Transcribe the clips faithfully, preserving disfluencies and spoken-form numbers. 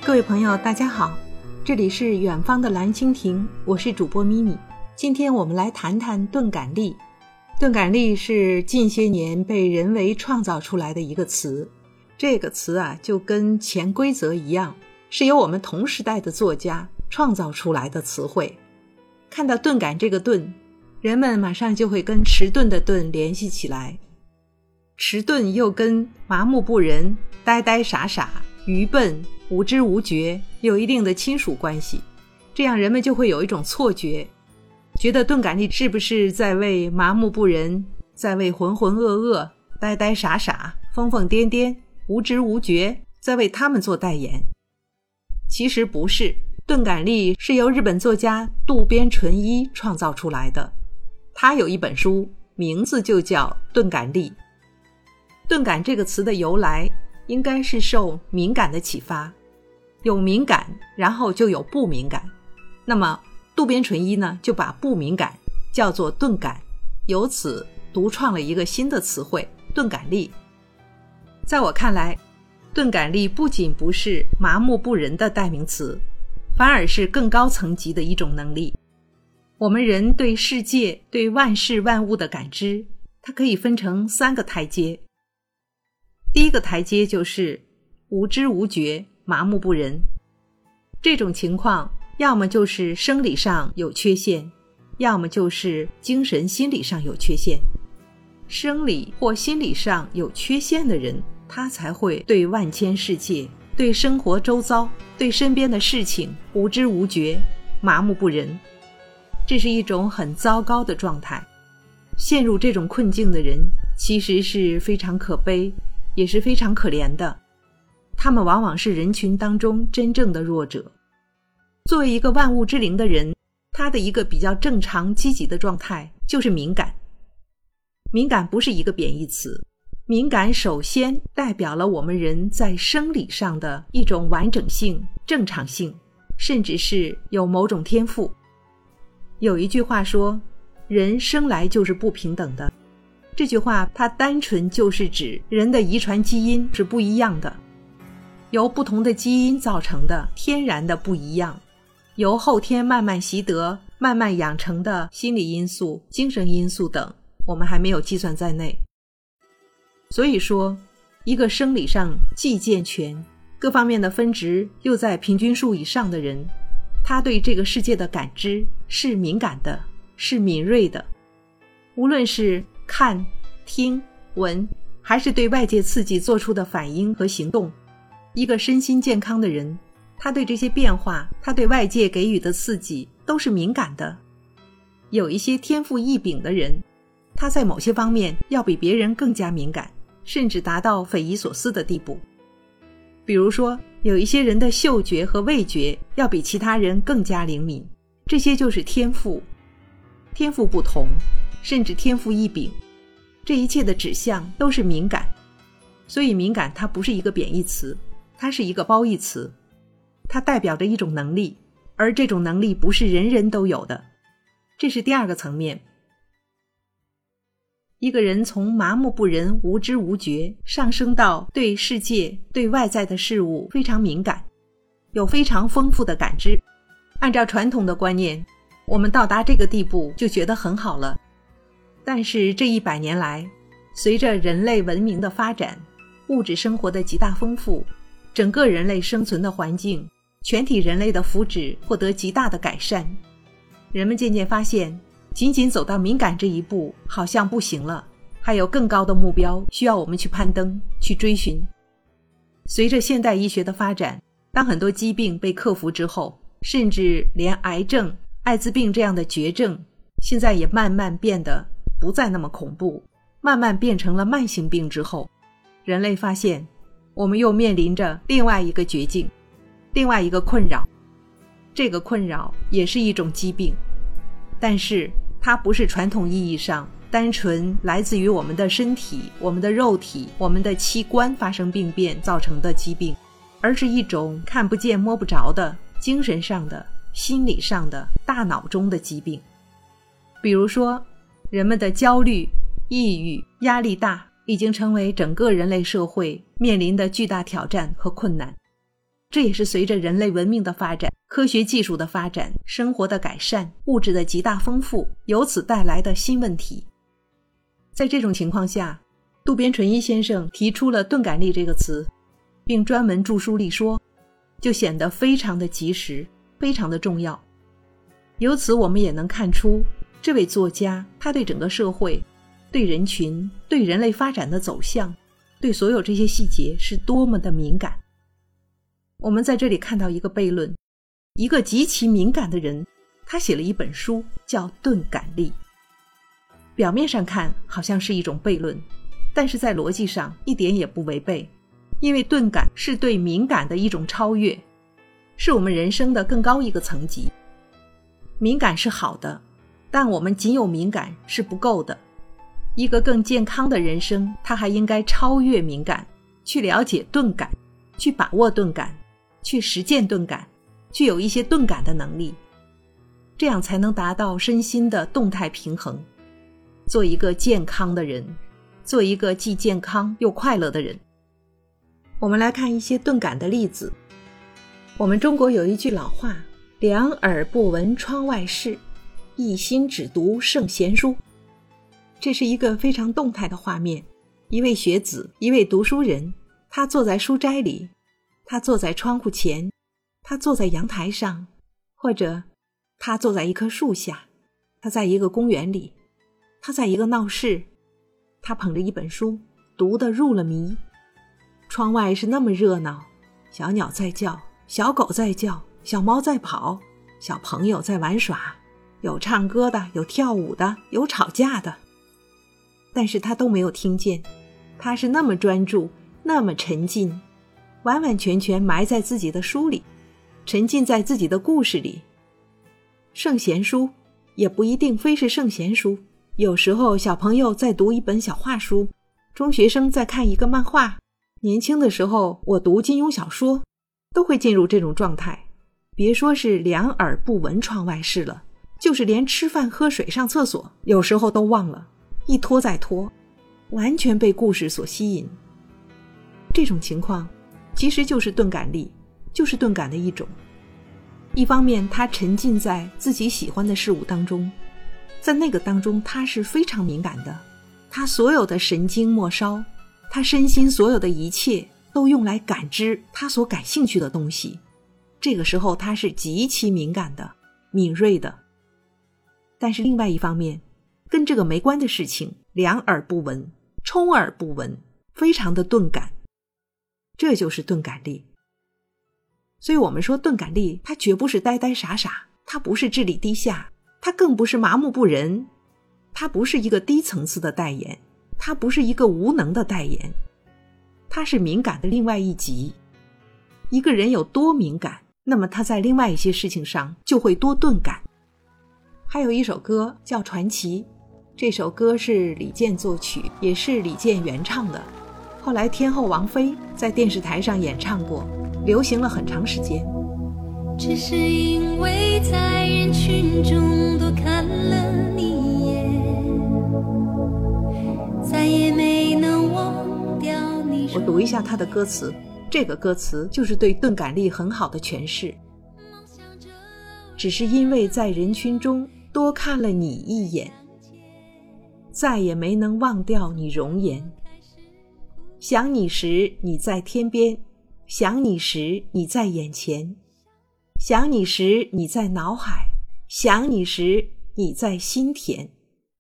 各位朋友大家好，这里是远方的蓝蜻蜓，我是主播咪咪。今天我们来谈谈钝感力。钝感力是近些年被人为创造出来的一个词，这个词啊就跟潜规则一样，是由我们同时代的作家创造出来的词汇。看到钝感这个钝，人们马上就会跟迟钝的钝联系起来，迟钝又跟麻木不仁、呆呆傻傻、愚笨、无知无觉有一定的亲属关系，这样人们就会有一种错觉，觉得钝感力是不是在为麻木不仁、在为浑浑噩噩、呆呆傻傻、疯疯癫癫、无知无觉在为他们做代言。其实不是，钝感力是由日本作家渡边淳一创造出来的，他有一本书名字就叫钝感力。钝感这个词的由来应该是受敏感的启发，有敏感然后就有不敏感，那么渡边淳一呢就把不敏感叫做钝感，由此独创了一个新的词汇钝感力。在我看来，钝感力不仅不是麻木不仁的代名词，反而是更高层级的一种能力。我们人对世界、对万事万物的感知，它可以分成三个台阶。第一个台阶就是无知无觉、麻木不仁。这种情况要么就是生理上有缺陷，要么就是精神心理上有缺陷。生理或心理上有缺陷的人，他才会对万千世界、对生活周遭、对身边的事情无知无觉、麻木不仁。这是一种很糟糕的状态。陷入这种困境的人其实是非常可悲，也是非常可怜的，他们往往是人群当中真正的弱者。作为一个万物之灵的人，他的一个比较正常积极的状态就是敏感。敏感不是一个贬义词，敏感首先代表了我们人在生理上的一种完整性、正常性，甚至是有某种天赋。有一句话说，人生来就是不平等的，这句话它单纯就是指人的遗传基因是不一样的，由不同的基因造成的天然的不一样，由后天慢慢习得、慢慢养成的心理因素、精神因素等，我们还没有计算在内。所以说，一个生理上既健全、各方面的分值又在平均数以上的人，他对这个世界的感知是敏感的，是敏锐的。无论是看、听、闻，还是对外界刺激做出的反应和行动，一个身心健康的人，他对这些变化，他对外界给予的刺激都是敏感的。有一些天赋异禀的人，他在某些方面要比别人更加敏感，甚至达到匪夷所思的地步。比如说，有一些人的嗅觉和味觉要比其他人更加灵敏，这些就是天赋。天赋不同，甚至天赋异禀，这一切的指向都是敏感。所以敏感它不是一个贬义词，它是一个褒义词，它代表着一种能力，而这种能力不是人人都有的。这是第二个层面。一个人从麻木不仁、无知无觉上升到对世界、对外在的事物非常敏感，有非常丰富的感知。按照传统的观念，我们到达这个地步就觉得很好了。但是这一百年来，随着人类文明的发展，物质生活的极大丰富，整个人类生存的环境，全体人类的福祉获得极大的改善。人们渐渐发现，仅仅走到敏感这一步好像不行了，还有更高的目标需要我们去攀登、去追寻。随着现代医学的发展，当很多疾病被克服之后，甚至连癌症、艾滋病这样的绝症，现在也慢慢变得不再那么恐怖，慢慢变成了慢性病之后，人类发现我们又面临着另外一个绝境，另外一个困扰。这个困扰也是一种疾病，但是它不是传统意义上单纯来自于我们的身体、我们的肉体、我们的器官发生病变造成的疾病，而是一种看不见摸不着的精神上的、心理上的、大脑中的疾病。比如说，人们的焦虑、抑郁、压力大已经成为整个人类社会面临的巨大挑战和困难。 这也是随着人类文明的发展，科学技术的发展，生活的改善，物质的极大丰富，由此带来的新问题。在这种情况下，渡边淳一先生提出了钝感力这个词，并专门著书立说，就显得非常的及时，非常的重要。由此我们也能看出，这位作家他对整个社会、对人群、对人类发展的走向，对所有这些细节是多么的敏感。我们在这里看到一个悖论，一个极其敏感的人，他写了一本书叫《钝感力》。表面上看好像是一种悖论，但是在逻辑上一点也不违背，因为钝感是对敏感的一种超越，是我们人生的更高一个层级。敏感是好的，但我们仅有敏感是不够的。一个更健康的人生，它还应该超越敏感，去了解钝感，去把握钝感，去实践钝感，具有一些钝感的能力，这样才能达到身心的动态平衡，做一个健康的人，做一个既健康又快乐的人。我们来看一些钝感的例子。我们中国有一句老话，两耳不闻窗外事，一心只读圣贤书。这是一个非常动态的画面，一位学子，一位读书人，他坐在书斋里，他坐在窗户前，他坐在阳台上，或者他坐在一棵树下，他在一个公园里，他在一个闹市，他捧着一本书，读得入了迷。窗外是那么热闹，小鸟在叫，小狗在叫，小猫在跑，小朋友在玩耍，有唱歌的，有跳舞的，有吵架的，但是他都没有听见。他是那么专注，那么沉浸，完完全全埋在自己的书里，沉浸在自己的故事里。圣贤书也不一定非是圣贤书，有时候小朋友在读一本小画书，中学生在看一个漫画，年轻的时候我读金庸小说，都会进入这种状态。别说是两耳不闻窗外事了，就是连吃饭喝水上厕所有时候都忘了，一拖再拖，完全被故事所吸引。这种情况其实就是钝感力，就是钝感的一种。一方面他沉浸在自己喜欢的事物当中，在那个当中他是非常敏感的，他所有的神经末梢，他身心所有的一切都用来感知他所感兴趣的东西，这个时候他是极其敏感的，敏锐的。但是另外一方面，跟这个没关的事情，两耳不闻，充耳不闻，非常的钝感，这就是钝感力。所以我们说钝感力，它绝不是呆呆傻傻，它不是智力低下，它更不是麻木不仁，它不是一个低层次的代言，它不是一个无能的代言，它是敏感的另外一级。一个人有多敏感，那么他在另外一些事情上就会多钝感。还有一首歌叫《传奇》，这首歌是李健作曲，也是李健原唱的，后来天后王菲在电视台上演唱过，流行了很长时间。 只是因为在人群中多看了你一眼，再也没能忘掉你。 我读一下他的歌词，这个歌词就是对钝感力很好的诠释。只是因为在人群中多看了你一眼，再也没能忘掉你容颜。想你时你在天边，想你时你在眼前，想你时你在脑海，想你时你在心田。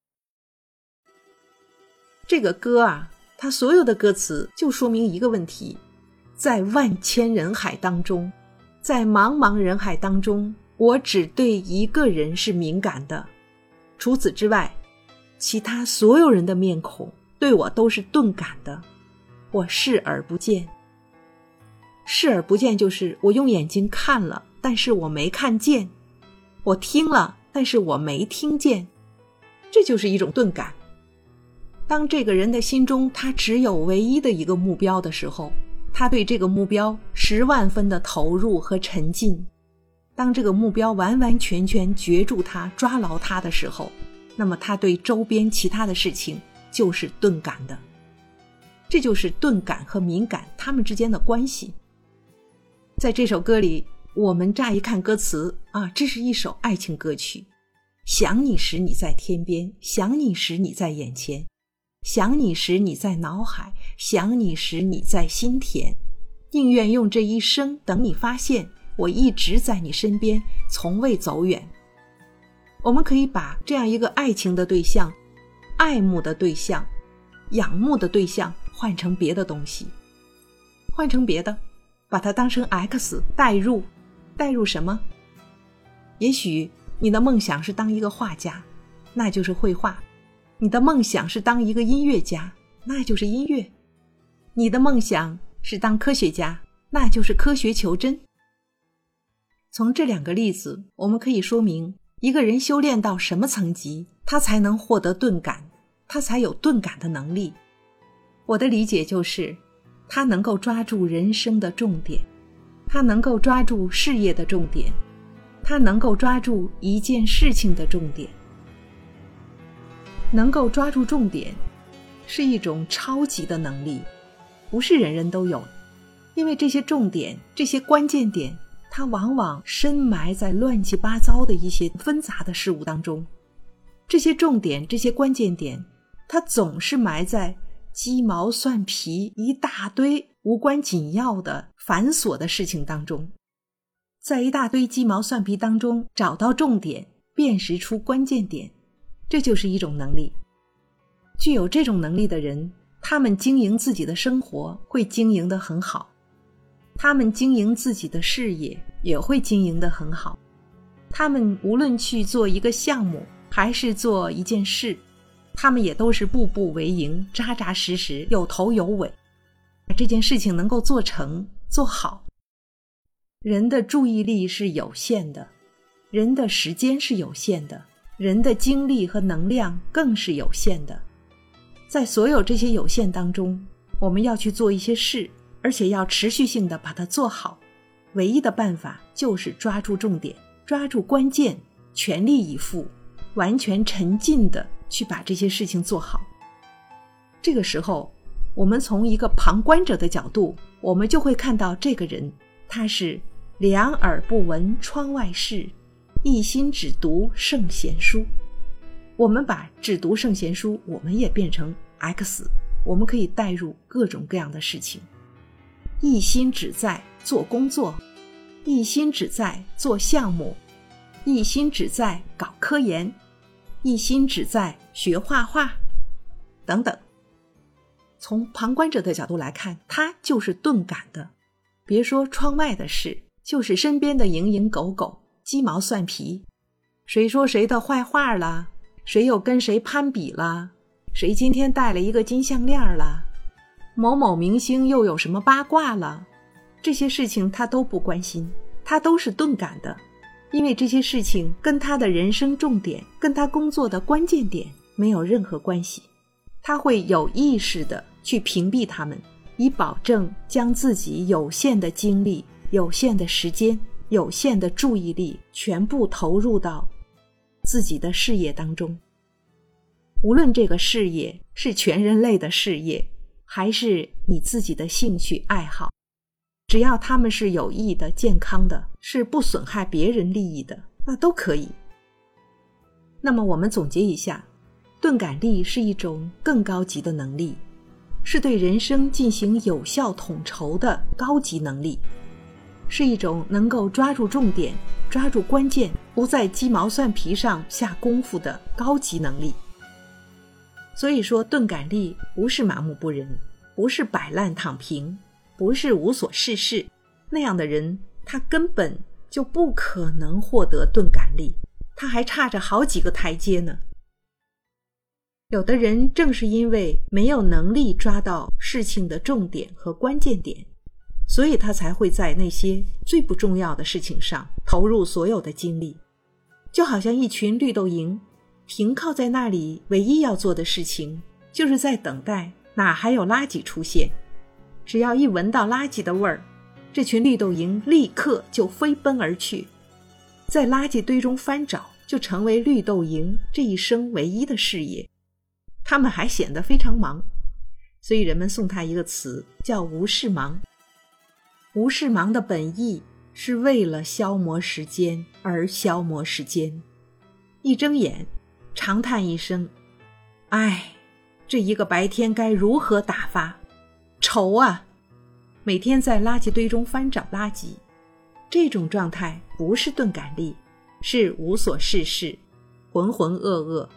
这个歌啊，它所有的歌词就说明一个问题，在万千人海当中，在茫茫人海当中，我只对一个人是敏感的，除此之外，其他所有人的面孔对我都是钝感的，我视而不见。视而不见就是我用眼睛看了，但是我没看见，我听了，但是我没听见，这就是一种钝感。当这个人的心中他只有唯一的一个目标的时候，他对这个目标十万分的投入和沉浸，当这个目标完完全全攫住他，抓牢他的时候，那么他对周边其他的事情就是钝感的。这就是钝感和敏感他们之间的关系。 在这首歌里，我们乍一看歌词啊，这是一首爱情歌曲。想你时你在天边，想你时你在眼前，想你时你在脑海，想你时你在心田，宁愿用这一生等你发现，我一直在你身边，从未走远。我们可以把这样一个爱情的对象、爱慕的对象、仰慕的对象换成别的东西，换成别的，把它当成 X 代入。代入什么？也许你的梦想是当一个画家，那就是绘画；你的梦想是当一个音乐家，那就是音乐；你的梦想是当科学家，那就是科学求真。从这两个例子，我们可以说明一个人修炼到什么层级，他才能获得顿感，他才有顿感的能力。我的理解就是，他能够抓住人生的重点，他能够抓住事业的重点，他能够抓住一件事情的重点。能够抓住重点是一种超级的能力，不是人人都有，因为这些重点，这些关键点，它往往深埋在乱七八糟的一些纷杂的事物当中。这些重点，这些关键点，它总是埋在鸡毛蒜皮一大堆无关紧要的繁琐的事情当中。在一大堆鸡毛蒜皮当中找到重点，辨识出关键点，这就是一种能力。具有这种能力的人，他们经营自己的生活会经营得很好，他们经营自己的事业也会经营得很好，他们无论去做一个项目还是做一件事，他们也都是步步为营，扎扎实实，有头有尾，把这件事情能够做成做好。人的注意力是有限的，人的时间是有限的，人的精力和能量更是有限的。在所有这些有限当中，我们要去做一些事，而且要持续性的把它做好。唯一的办法就是抓住重点，抓住关键，全力以赴，完全沉浸的去把这些事情做好。这个时候，我们从一个旁观者的角度，我们就会看到这个人，他是两耳不闻窗外事，一心只读圣贤书。我们把只读圣贤书，我们也变成 X， 我们可以带入各种各样的事情。一心只在做工作，一心只在做项目，一心只在搞科研，一心只在学画画，等等。从旁观者的角度来看，他就是钝感的。别说窗外的事，就是身边的蝇营狗苟，鸡毛蒜皮，谁说谁的坏话了，谁又跟谁攀比了，谁今天戴了一个金项链了，某某明星又有什么八卦了，这些事情他都不关心，他都是钝感的。因为这些事情跟他的人生重点，跟他工作的关键点没有任何关系，他会有意识的去屏蔽他们，以保证将自己有限的精力、有限的时间、有限的注意力全部投入到自己的事业当中。无论这个事业是全人类的事业，还是你自己的兴趣爱好，只要他们是有益的、健康的，是不损害别人利益的，那都可以。那么我们总结一下，钝感力是一种更高级的能力，是对人生进行有效统筹的高级能力，是一种能够抓住重点、抓住关键，不在鸡毛蒜皮上下功夫的高级能力。所以说，钝感力不是麻木不仁，不是摆烂躺平，不是无所事事，那样的人他根本就不可能获得钝感力，他还差着好几个台阶呢。有的人正是因为没有能力抓到事情的重点和关键点，所以他才会在那些最不重要的事情上投入所有的精力。就好像一群绿豆蝇停靠在那里，唯一要做的事情就是在等待哪还有垃圾出现。只要一闻到垃圾的味儿，这群绿豆蝇立刻就飞奔而去，在垃圾堆中翻找，就成为绿豆蝇这一生唯一的事业。他们还显得非常忙，所以人们送他一个词，叫无事忙。 无事忙的本意是为了消磨时间而消磨时间。一睁眼，长叹一声，唉，这一个白天该如何打发？愁啊！每天在垃圾堆中翻找垃圾，这种状态不是钝感力，是无所事事，浑浑噩噩。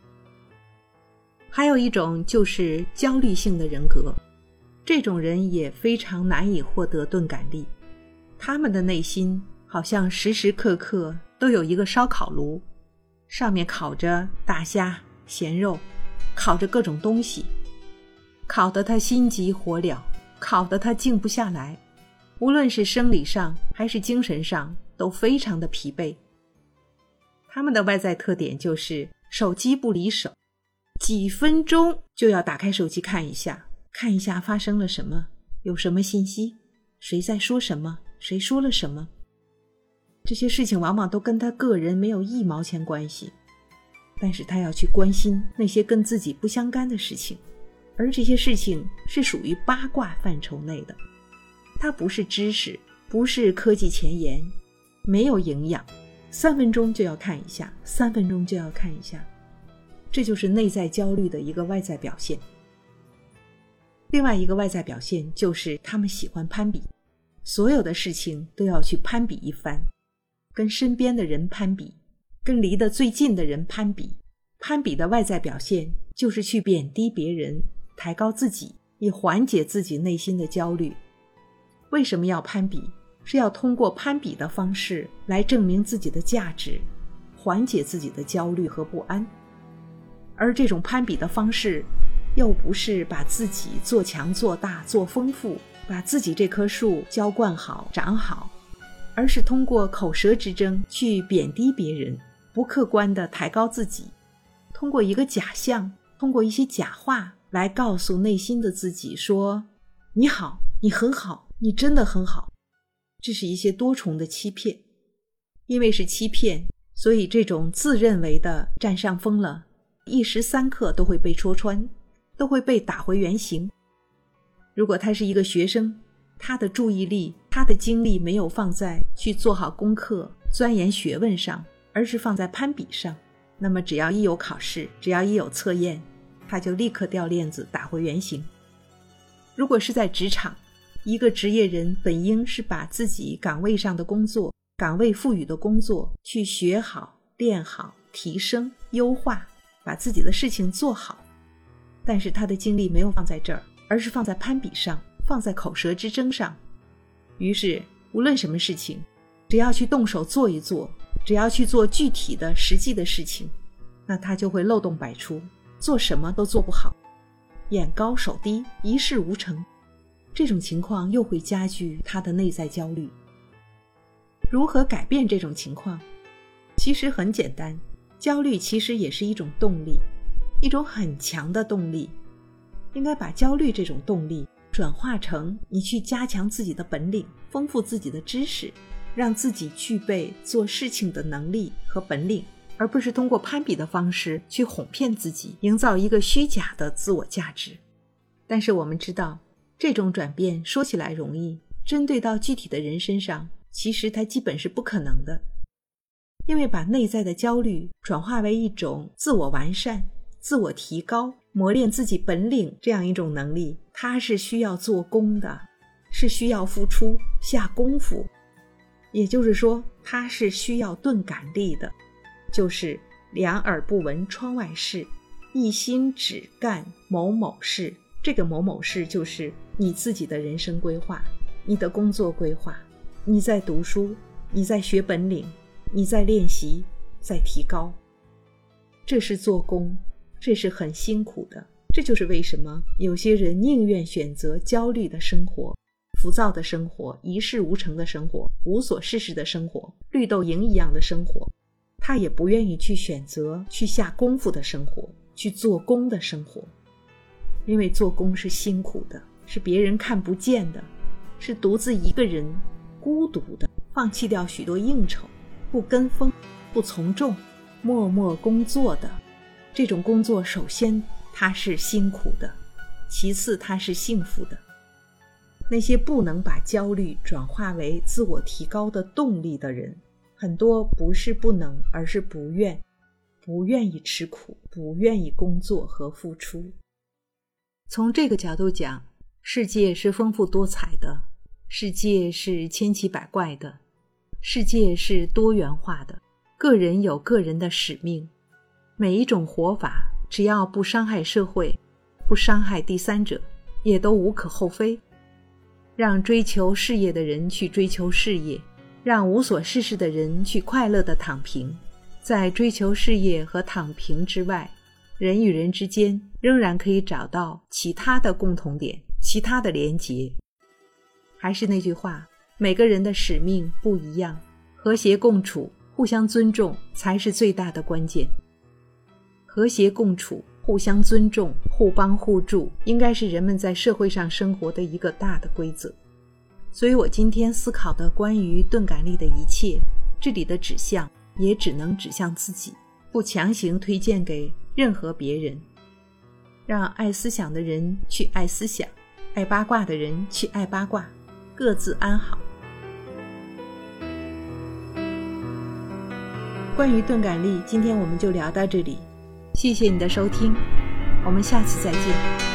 还有一种就是焦虑性的人格，这种人也非常难以获得钝感力。他们的内心好像时时刻刻都有一个烧烤炉，上面烤着大虾、咸肉，烤着各种东西，烤得他心急火燎，烤得他静不下来，无论是生理上还是精神上都非常的疲惫。他们的外在特点就是手机不离手，几分钟就要打开手机看一下，看一下发生了什么，有什么信息，谁在说什么，谁说了什么。这些事情往往都跟他个人没有一毛钱关系，但是他要去关心那些跟自己不相干的事情，而这些事情是属于八卦范畴内的，它不是知识，不是科技前沿，没有营养，三分钟就要看一下，三分钟就要看一下。这就是内在焦虑的一个外在表现。另外一个外在表现就是他们喜欢攀比，所有的事情都要去攀比一番，跟身边的人攀比，跟离得最近的人攀比。攀比的外在表现就是去贬低别人，抬高自己，以缓解自己内心的焦虑。为什么要攀比？是要通过攀比的方式来证明自己的价值，缓解自己的焦虑和不安。而这种攀比的方式又不是把自己做强做大做丰富，把自己这棵树浇灌好长好，而是通过口舌之争去贬低别人，不客观地抬高自己，通过一个假象，通过一些假话来告诉内心的自己说，你好，你很好，你真的很好。这是一些多重的欺骗。因为是欺骗，所以这种自认为的占上风了，一时三刻都会被戳穿，都会被打回原形。如果他是一个学生，他的注意力，他的精力没有放在去做好功课、钻研学问上，而是放在攀比上，那么只要一有考试，只要一有测验，他就立刻掉链子，打回原形。如果是在职场，一个职业人本应是把自己岗位上的工作，岗位赋予的工作去学好、练好、提升、优化，把自己的事情做好。但是他的精力没有放在这儿，而是放在攀比上，放在口舌之争上。于是无论什么事情，只要去动手做一做，只要去做具体的实际的事情，那他就会漏洞百出，做什么都做不好，眼高手低，一事无成。这种情况又会加剧他的内在焦虑。如何改变这种情况？其实很简单，焦虑其实也是一种动力，一种很强的动力。应该把焦虑这种动力转化成你去加强自己的本领，丰富自己的知识，让自己具备做事情的能力和本领，而不是通过攀比的方式去哄骗自己，营造一个虚假的自我价值。但是我们知道，这种转变说起来容易，针对到具体的人身上，其实它基本是不可能的。因为把内在的焦虑转化为一种自我完善、自我提高、磨练自己本领这样一种能力，它是需要做工的，是需要付出、下功夫。也就是说，它是需要钝感力的，就是两耳不闻窗外事，一心只干某某事。这个某某事就是你自己的人生规划，你的工作规划，你在读书，你在学本领，你在练习，在提高。这是做工，这是很辛苦的。这就是为什么有些人宁愿选择焦虑的生活、浮躁的生活、一事无成的生活、无所事事的生活、绿豆蝇一样的生活，他也不愿意去选择去下功夫的生活，去做工的生活。因为做工是辛苦的，是别人看不见的，是独自一个人孤独的，放弃掉许多应酬，不跟风，不从众，默默工作的。这种工作首先它是辛苦的，其次它是幸福的。 那些不能把焦虑转化为自我提高的动力的人，很多不是不能，而是不愿，不愿意吃苦，不愿意工作和付出。从这个角度讲，世界是丰富多彩的，世界是千奇百怪的，世界是多元化的，个人有个人的使命。每一种活法，只要不伤害社会，不伤害第三者，也都无可厚非。让追求事业的人去追求事业，让无所事事的人去快乐地躺平。在追求事业和躺平之外，人与人之间仍然可以找到其他的共同点，其他的连结。还是那句话，每个人的使命不一样，和谐共处，互相尊重才是最大的关键。和谐共处，互相尊重，互帮互助，应该是人们在社会上生活的一个大的规则。所以我今天思考的关于钝感力的一切，这里的指向也只能指向自己，不强行推荐给任何别人。让爱思想的人去爱思想，爱八卦的人去爱八卦，各自安好。关于钝感力，今天我们就聊到这里，谢谢你的收听，我们下次再见。